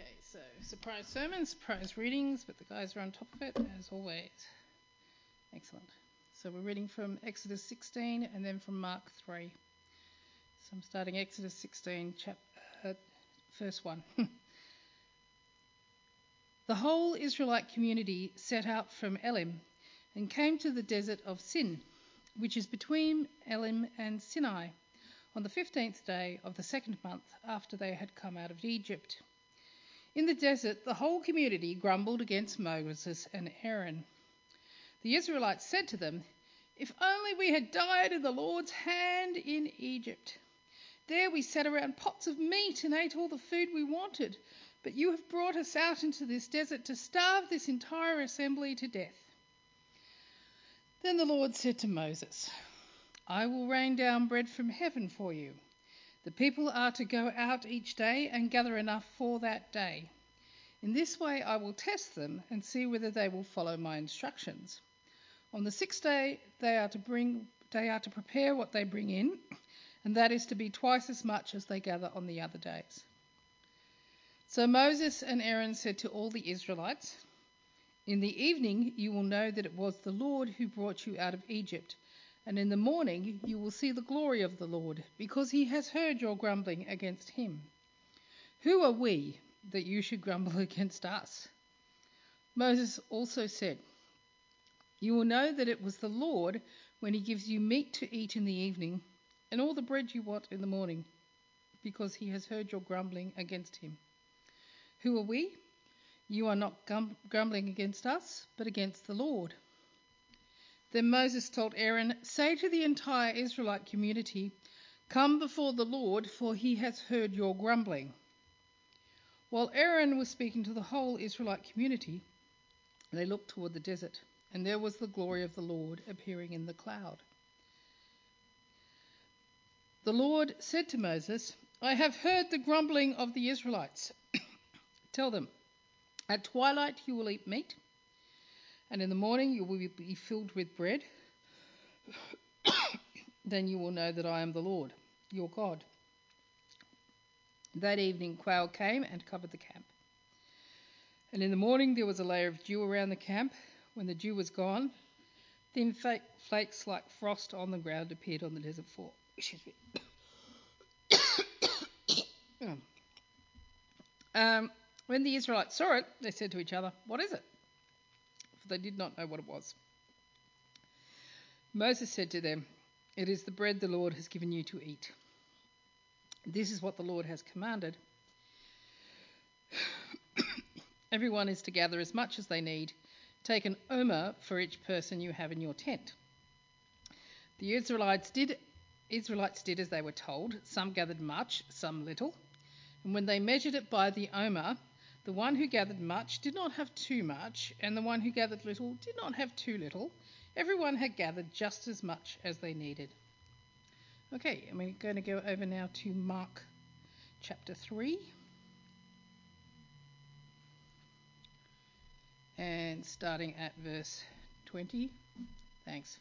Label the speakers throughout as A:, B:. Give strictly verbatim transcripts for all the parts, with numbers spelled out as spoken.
A: Okay, so surprise sermon, surprise readings, but the guys are on top of it as always. Excellent. So we're reading from Exodus sixteen and then from Mark three. So I'm starting Exodus sixteen, chap- uh, verse one. The whole Israelite community set out from Elim and came to the desert of Sin, which is between Elim and Sinai, on the fifteenth day of the second month after they had come out of Egypt. In the desert, the whole community grumbled against Moses and Aaron. The Israelites said to them, "If only we had died in the Lord's hand in Egypt. There we sat around pots of meat and ate all the food we wanted, but you have brought us out into this desert to starve this entire assembly to death." Then the Lord said to Moses, "I will rain down bread from heaven for you. The people are to go out each day and gather enough for that day. In this way I will test them and see whether they will follow my instructions. On the sixth day they are to bring they are to prepare what they bring in, and that is to be twice as much as they gather on the other days." So Moses and Aaron said to all the Israelites, "In the evening you will know that it was the Lord who brought you out of Egypt, and in the morning you will see the glory of the Lord, because he has heard your grumbling against him. Who are we that you should grumble against us?" Moses also said, "You will know that it was the Lord when he gives you meat to eat in the evening, and all the bread you want in the morning, because he has heard your grumbling against him. Who are we? You are not gum- grumbling against us, but against the Lord." Then Moses told Aaron, "Say to the entire Israelite community, 'Come before the Lord, for he has heard your grumbling.'" While Aaron was speaking to the whole Israelite community, they looked toward the desert, and there was the glory of the Lord appearing in the cloud. The Lord said to Moses, "I have heard the grumbling of the Israelites. Tell them, at twilight you will eat meat, and in the morning you will be filled with bread. Then you will know that I am the Lord, your God." That evening quail came and covered the camp. And in the morning there was a layer of dew around the camp. When the dew was gone, thin flakes like frost on the ground appeared on the desert floor. Excuse me. um, when the Israelites saw it, they said to each other, "What is it?" For they did not know what it was. Moses said to them, "It is the bread the Lord has given you to eat. This is what the Lord has commanded. Everyone is to gather as much as they need. Take an omer for each person you have in your tent." The Israelites did, Israelites did as they were told. Some gathered much, some little. And when they measured it by the omer, the one who gathered much did not have too much, and the one who gathered little did not have too little. Everyone had gathered just as much as they needed. Okay, and we're going to go over now to Mark chapter three. And starting at verse twenty. Thanks.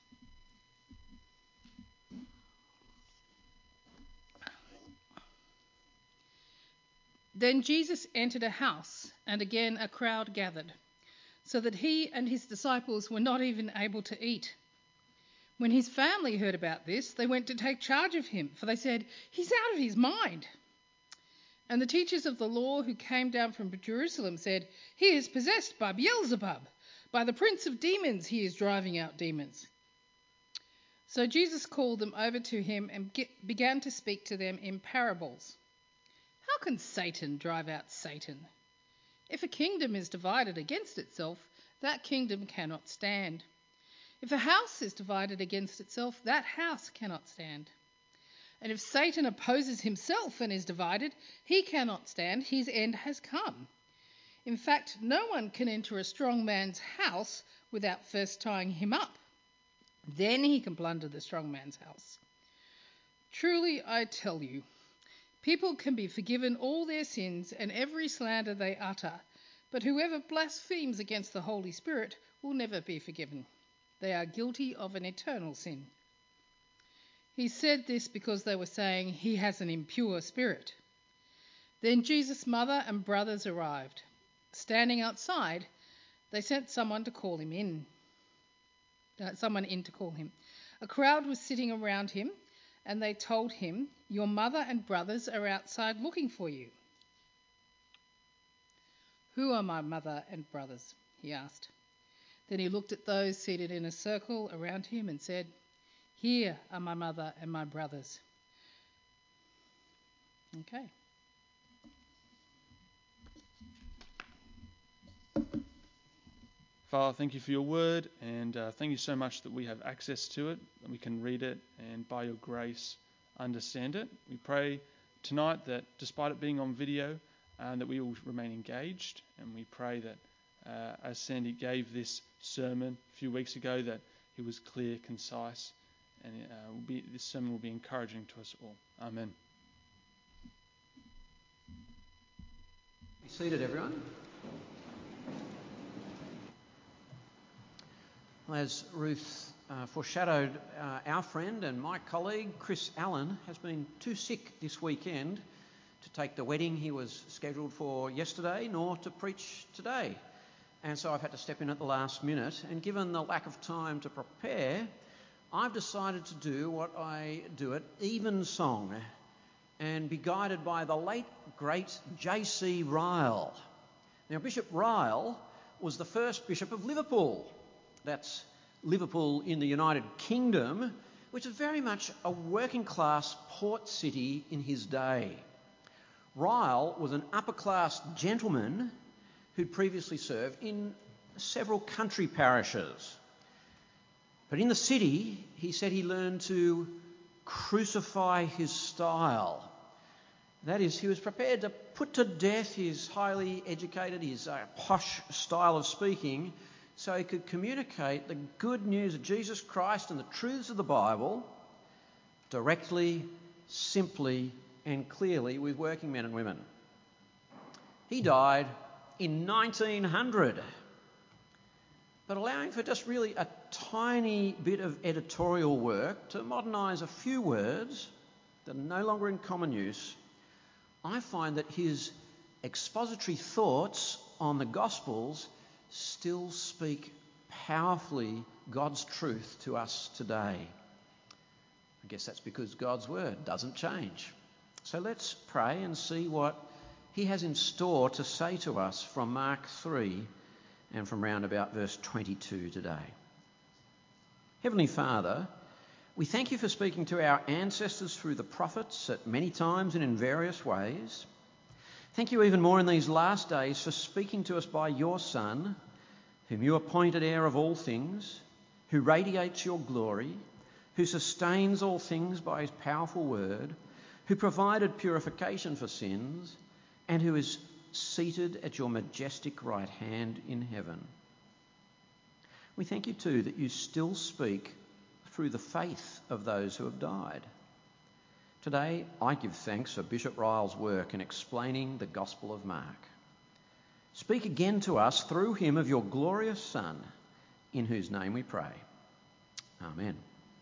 A: Then Jesus entered a house, and again a crowd gathered, so that he and his disciples were not even able to eat. When his family heard about this, they went to take charge of him, for they said, "He's out of his mind." And the teachers of the law who came down from Jerusalem said, "He is possessed by Beelzebub. By the prince of demons he is driving out demons." So Jesus called them over to him and began to speak to them in parables. "How can Satan drive out Satan? If a kingdom is divided against itself, that kingdom cannot stand. If a house is divided against itself, that house cannot stand. And if Satan opposes himself and is divided, he cannot stand. His end has come. In fact, no one can enter a strong man's house without first tying him up. Then he can plunder the strong man's house. Truly, I tell you, people can be forgiven all their sins and every slander they utter, but whoever blasphemes against the Holy Spirit will never be forgiven. They are guilty of an eternal sin." He said this because they were saying, "He has an impure spirit." Then Jesus' mother and brothers arrived. Standing outside, they sent someone to call him in. Uh, someone in to call him. A crowd was sitting around him, and they told him, "Your mother and brothers are outside looking for you." "Who are my mother and brothers?" he asked. Then he looked at those seated in a circle around him and said, "Here are my mother and my brothers." Okay.
B: Father, thank you for your word, and uh, thank you so much that we have access to it, that we can read it, and by your grace understand it. We pray tonight that despite it being on video, uh, that we will remain engaged, and we pray that uh, as Sandy gave this sermon a few weeks ago, that it was clear, concise, and uh, will be, this sermon will be encouraging to us all. Amen.
C: Be seated, everyone. Well, as Ruth uh, foreshadowed, uh, our friend and my colleague Chris Allen has been too sick this weekend to take the wedding he was scheduled for yesterday, nor to preach today. And so I've had to step in at the last minute, and given the lack of time to prepare, I've decided to do what I do at Evensong and be guided by the late, great J C Ryle. Now, Bishop Ryle was the first Bishop of Liverpool. That's Liverpool in the United Kingdom, which is very much a working-class port city in his day. Ryle was an upper-class gentleman who'd previously served in several country parishes. But in the city, he said he learned to crucify his style. That is, he was prepared to put to death his highly educated, his uh, posh style of speaking, so he could communicate the good news of Jesus Christ and the truths of the Bible directly, simply, and clearly with working men and women. He died in nineteen hundred, but allowing for just really a tiny bit of editorial work to modernise a few words that are no longer in common use, I find that his expository thoughts on the Gospels still speak powerfully God's truth to us today. I guess that's because God's word doesn't change. So let's pray and see what he has in store to say to us from Mark three and from round about verse twenty-two today. Heavenly Father, we thank you for speaking to our ancestors through the prophets at many times and in various ways. Thank you even more in these last days for speaking to us by your Son, whom you appointed heir of all things, who radiates your glory, who sustains all things by his powerful word, who provided purification for sins, and who is seated at your majestic right hand in heaven. We thank you too that you still speak through the faith of those who have died. Today, I give thanks for Bishop Ryle's work in explaining the Gospel of Mark. Speak again to us through him of your glorious Son, in whose name we pray. Amen.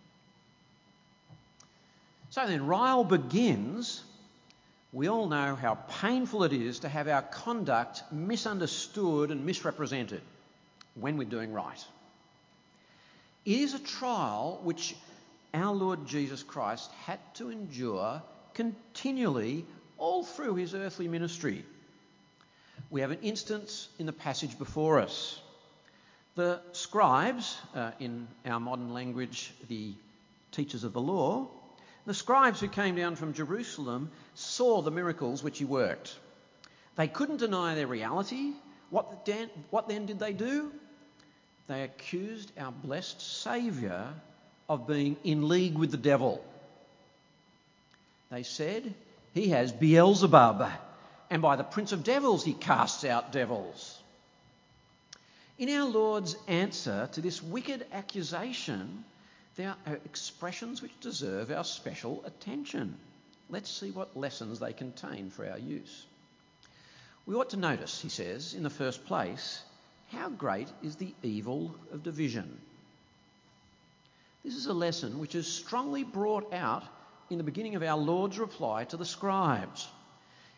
C: So then, Ryle begins. We all know how painful it is to have our conduct misunderstood and misrepresented when we're doing right. It is a trial which our Lord Jesus Christ had to endure continually all through his earthly ministry. We have an instance in the passage before us. The scribes, uh, in our modern language, the teachers of the law, the scribes who came down from Jerusalem saw the miracles which he worked. They couldn't deny their reality. What then, what then did they do? They accused our blessed Saviour of being in league with the devil. They said, he has Beelzebub, and by the prince of devils he casts out devils. In our Lord's answer to this wicked accusation, there are expressions which deserve our special attention. Let's see what lessons they contain for our use. We ought to notice, he says, in the first place, how great is the evil of division. This is a lesson which is strongly brought out in the beginning of our Lord's reply to the scribes.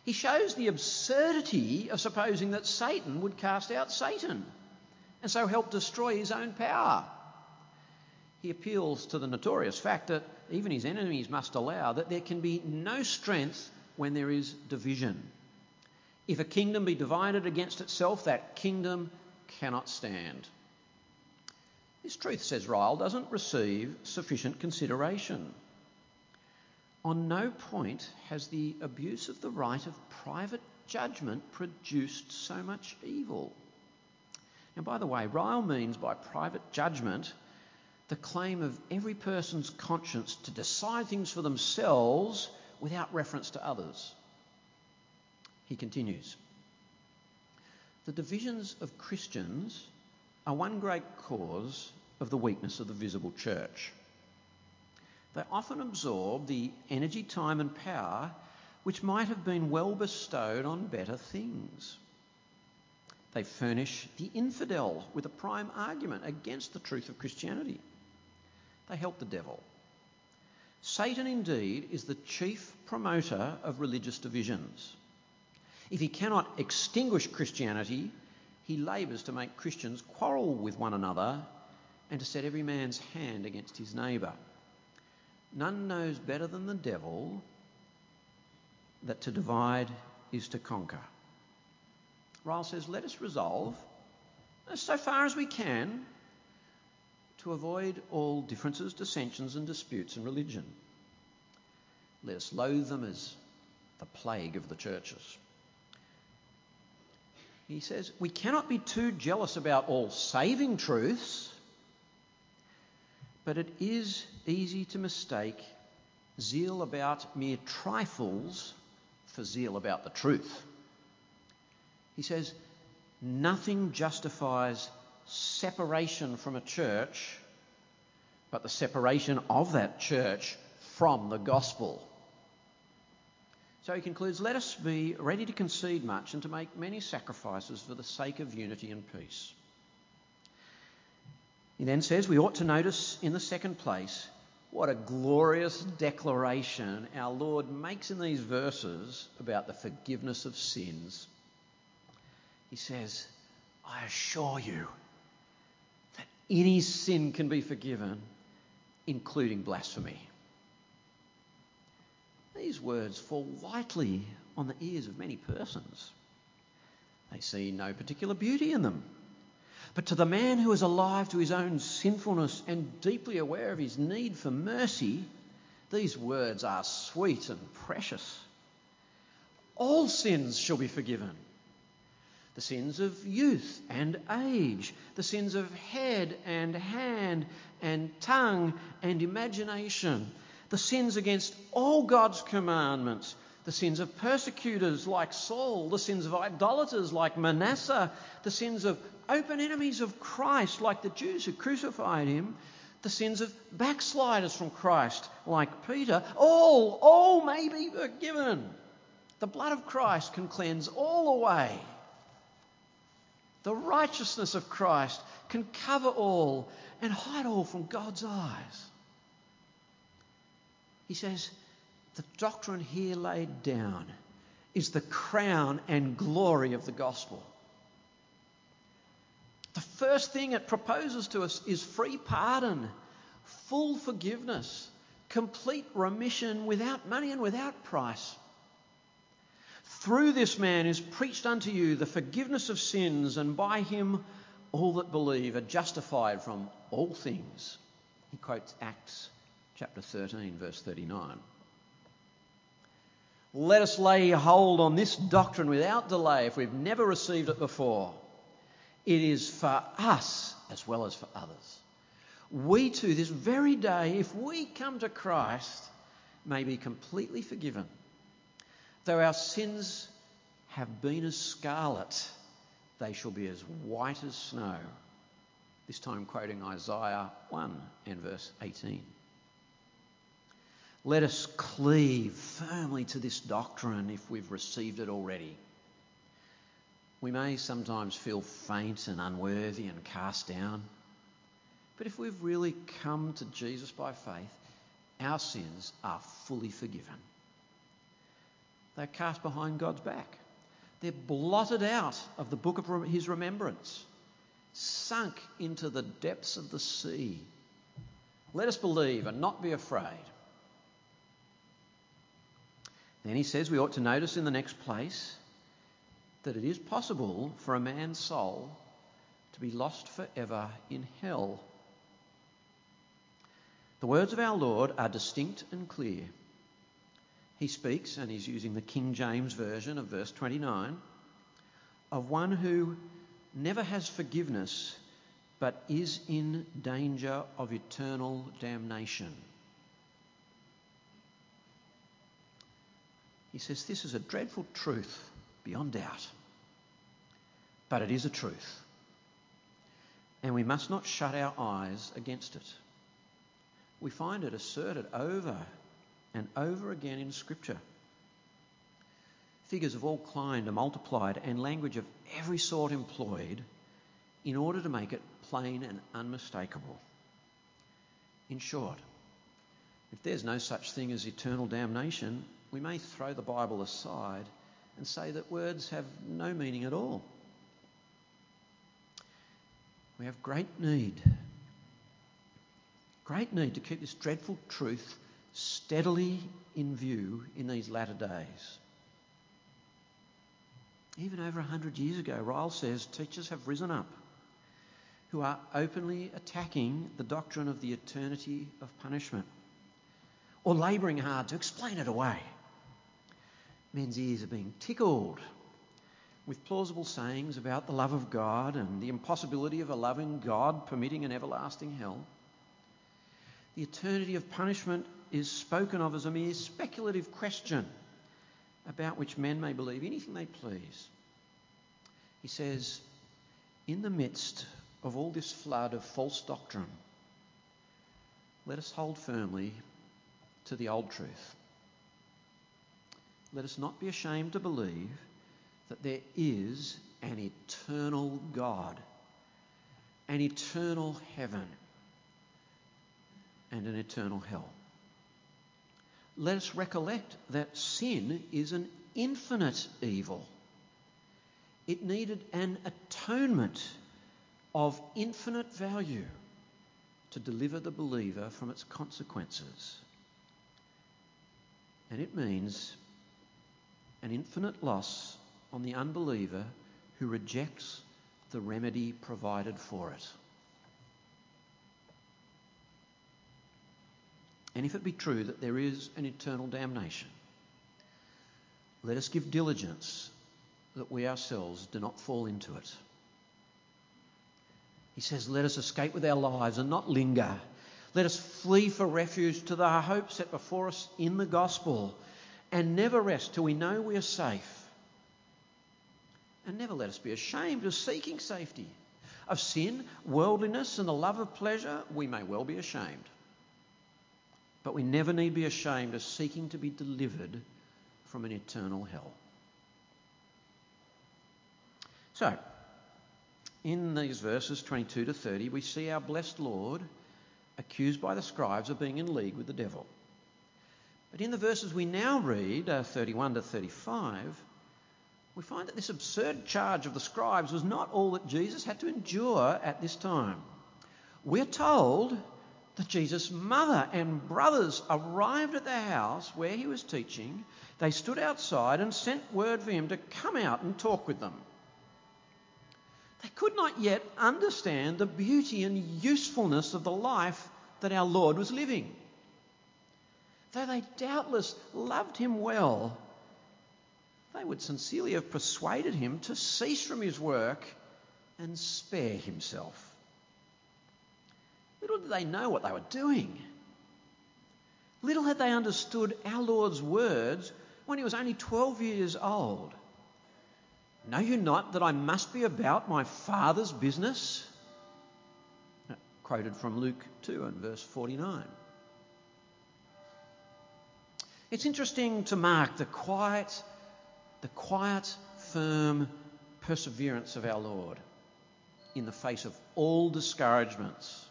C: He shows the absurdity of supposing that Satan would cast out Satan and so help destroy his own power. He appeals to the notorious fact that even his enemies must allow that there can be no strength when there is division. If a kingdom be divided against itself, that kingdom cannot stand. This truth, says Ryle, doesn't receive sufficient consideration. On no point has the abuse of the right of private judgment produced so much evil. Now, by the way, Ryle means by private judgment the claim of every person's conscience to decide things for themselves without reference to others. He continues, the divisions of Christians are one great cause of the weakness of the visible church. They often absorb the energy, time and power which might have been well bestowed on better things. They furnish the infidel with a prime argument against the truth of Christianity. They help the devil. Satan indeed is the chief promoter of religious divisions. If he cannot extinguish Christianity, he labours to make Christians quarrel with one another and to set every man's hand against his neighbour. None knows better than the devil that to divide is to conquer. Ryle says, let us resolve, so far as we can, to avoid all differences, dissensions and disputes in religion. Let us loathe them as the plague of the churches. He says, we cannot be too jealous about all saving truths, but it is easy to mistake zeal about mere trifles for zeal about the truth. He says, nothing justifies separation from a church but the separation of that church from the gospel. So he concludes, let us be ready to concede much and to make many sacrifices for the sake of unity and peace. He then says we ought to notice in the second place what a glorious declaration our Lord makes in these verses about the forgiveness of sins. He says, I assure you that any sin can be forgiven, including blasphemy. These words fall lightly on the ears of many persons. They see no particular beauty in them. But to the man who is alive to his own sinfulness and deeply aware of his need for mercy, these words are sweet and precious. All sins shall be forgiven. The sins of youth and age, the sins of head and hand and tongue and imagination, the sins against all God's commandments, the sins of persecutors like Saul, the sins of idolaters like Manasseh, the sins of open enemies of Christ like the Jews who crucified him, the sins of backsliders from Christ like Peter, all, all may be forgiven. The blood of Christ can cleanse all away. The righteousness of Christ can cover all and hide all from God's eyes. He says, the doctrine here laid down is the crown and glory of the gospel. The first thing it proposes to us is free pardon, full forgiveness, complete remission without money and without price. Through this man is preached unto you the forgiveness of sins, and by him all that believe are justified from all things. He quotes Acts chapter thirteen, verse thirty-nine. Let us lay hold on this doctrine without delay if we've never received it before. It is for us as well as for others. We too, this very day, if we come to Christ, may be completely forgiven. Though our sins have been as scarlet, they shall be as white as snow. This time quoting Isaiah one and verse eighteen. Let us cleave firmly to this doctrine if we've received it already. We may sometimes feel faint and unworthy and cast down, but if we've really come to Jesus by faith, our sins are fully forgiven. They're cast behind God's back. They're blotted out of the book of his remembrance, sunk into the depths of the sea. Let us believe and not be afraid. Then he says we ought to notice in the next place that it is possible for a man's soul to be lost forever in hell. The words of our Lord are distinct and clear. He speaks, and he's using the King James Version of verse twenty-nine, of one who never has forgiveness but is in danger of eternal damnation. He says this is a dreadful truth beyond doubt, but it is a truth, and we must not shut our eyes against it. We find it asserted over and over again in Scripture. Figures of all kind are multiplied and language of every sort employed in order to make it plain and unmistakable. In short, if there's no such thing as eternal damnation, we may throw the Bible aside and say that words have no meaning at all. We have great need, great need to keep this dreadful truth steadily in view in these latter days. Even over a hundred years ago, Ryle says, teachers have risen up who are openly attacking the doctrine of the eternity of punishment, or labouring hard to explain it away. Men's ears are being tickled with plausible sayings about the love of God and the impossibility of a loving God permitting an everlasting hell. The eternity of punishment is spoken of as a mere speculative question about which men may believe anything they please. He says, in the midst of all this flood of false doctrine, let us hold firmly to the old truth. Let us not be ashamed to believe that there is an eternal God, an eternal heaven, and an eternal hell. Let us recollect that sin is an infinite evil. It needed an atonement of infinite value to deliver the believer from its consequences. And it means an infinite loss on the unbeliever who rejects the remedy provided for it. And if it be true that there is an eternal damnation, let us give diligence that we ourselves do not fall into it. He says, let us escape with our lives and not linger. Let us flee for refuge to the hope set before us in the gospel, and never rest till we know we are safe. And never let us be ashamed of seeking safety. Of sin, worldliness, and the love of pleasure, we may well be ashamed. But we never need be ashamed of seeking to be delivered from an eternal hell. So, in these verses twenty-two to thirty, we see our blessed Lord accused by the scribes of being in league with the devil. But in the verses we now read, uh, thirty-one to thirty-five, we find that this absurd charge of the scribes was not all that Jesus had to endure at this time. We're told that Jesus' mother and brothers arrived at the house where he was teaching. They stood outside and sent word for him to come out and talk with them. They could not yet understand the beauty and usefulness of the life that our Lord was living. Though they doubtless loved him well, they would sincerely have persuaded him to cease from his work and spare himself. Little did they know what they were doing. Little had they understood our Lord's words when he was only twelve years old. Know you not that I must be about my Father's business? Quoted from Luke two and verse forty-nine. It's interesting to mark the quiet, the quiet, firm perseverance of our Lord in the face of all discouragements.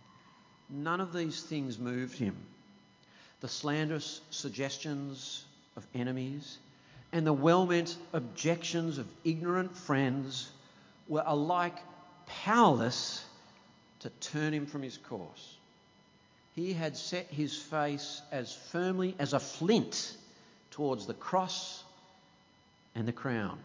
C: None of these things moved him. The slanderous suggestions of enemies and the well-meant objections of ignorant friends were alike powerless to turn him from his course. He had set his face as firmly as a flint towards the cross and the crown.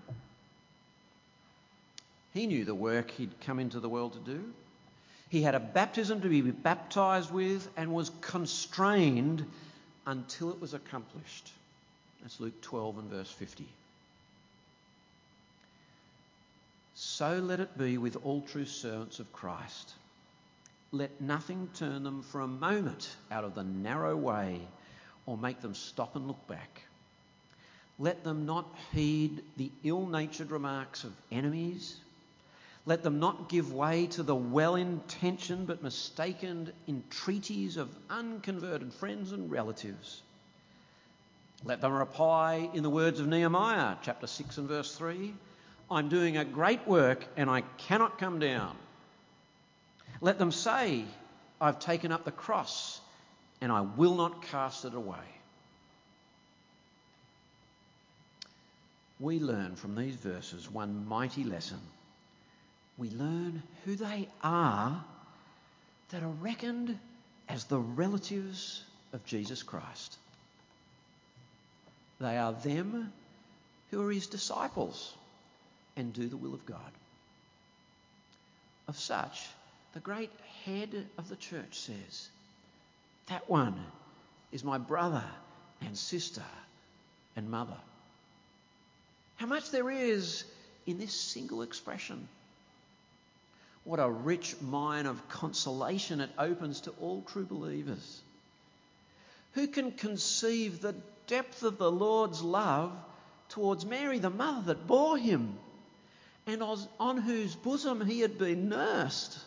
C: He knew the work he'd come into the world to do. He had a baptism to be baptised with and was constrained until it was accomplished. That's Luke twelve and verse fifty. So let it be with all true servants of Christ. Let nothing turn them for a moment out of the narrow way or make them stop and look back. Let them not heed the ill-natured remarks of enemies. Let them not give way to the well-intentioned but mistaken entreaties of unconverted friends and relatives. Let them reply in the words of Nehemiah, chapter six and verse three, I'm doing a great work and I cannot come down. Let them say, I've taken up the cross and I will not cast it away. We learn from these verses one mighty lesson. We learn who they are that are reckoned as the relatives of Jesus Christ. They are them who are his disciples and do the will of God. Of such, the great head of the church says, that one is my brother and sister and mother. How much there is in this single expression. What a rich mine of consolation it opens to all true believers. Who can conceive the depth of the Lord's love towards Mary, the mother that bore him, and on whose bosom he had been nursed?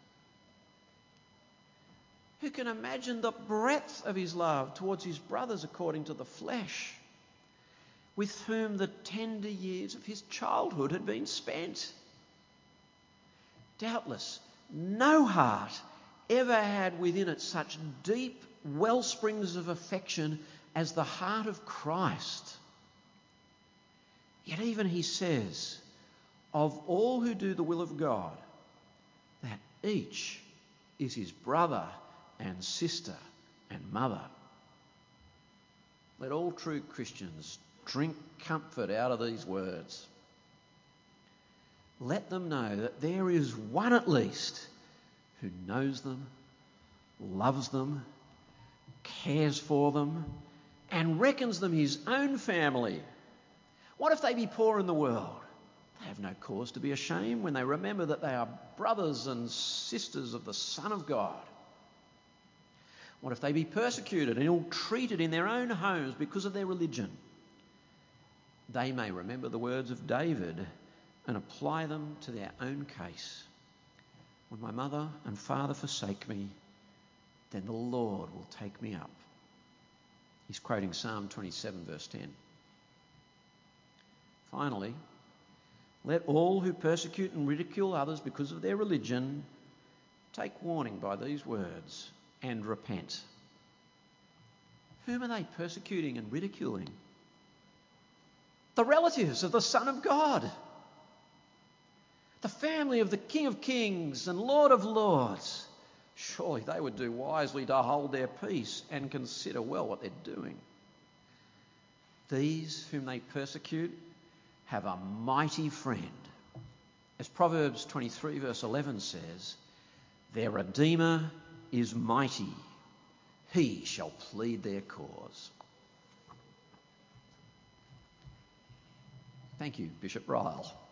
C: Who can imagine the breadth of his love towards his brothers according to the flesh, with whom the tender years of his childhood had been spent? Doubtless, no heart ever had within it such deep well springs of affection as the heart of Christ. Yet even he says, of all who do the will of God, that each is his brother and sister and mother. Let all true Christians drink comfort out of these words. Let them know that there is one at least who knows them, loves them, cares for them, and reckons them his own family. What if they be poor in the world? They have no cause to be ashamed when they remember that they are brothers and sisters of the Son of God. What if they be persecuted and ill-treated in their own homes because of their religion? They may remember the words of David and apply them to their own case. When my mother and father forsake me, then the Lord will take me up. He's quoting Psalm twenty-seven, verse ten. Finally, let all who persecute and ridicule others because of their religion take warning by these words and repent. Whom are they persecuting and ridiculing? The relatives of the Son of God. The family of the King of Kings and Lord of Lords. Surely they would do wisely to hold their peace and consider well what they're doing. These whom they persecute have a mighty friend. As Proverbs twenty-three verse eleven says, their Redeemer is mighty. He shall plead their cause. Thank you, Bishop Ryle.